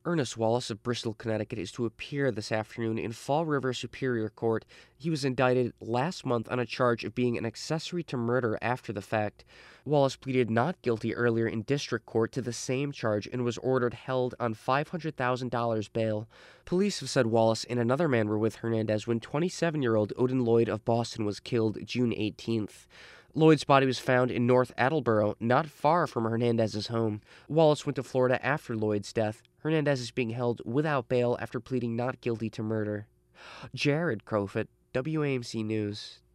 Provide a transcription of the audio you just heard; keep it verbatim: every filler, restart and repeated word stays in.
Ernest Wallace of Bristol, Connecticut, is to appear this afternoon in Fall River Superior Court. He was indicted last month on a charge of being an accessory to murder after the fact. Wallace pleaded not guilty earlier in district court to the same charge and was ordered held on five hundred thousand dollars bail. Police have said Wallace and another man were with Hernandez when twenty-seven-year-old Odin Lloyd of Boston was killed June eighteenth. Lloyd's body was found in North Attleboro, not far from Hernandez's home. Wallace went to Florida after Lloyd's death. Hernandez is being held without bail after pleading not guilty to murder. Jared Crofut, W A M C News.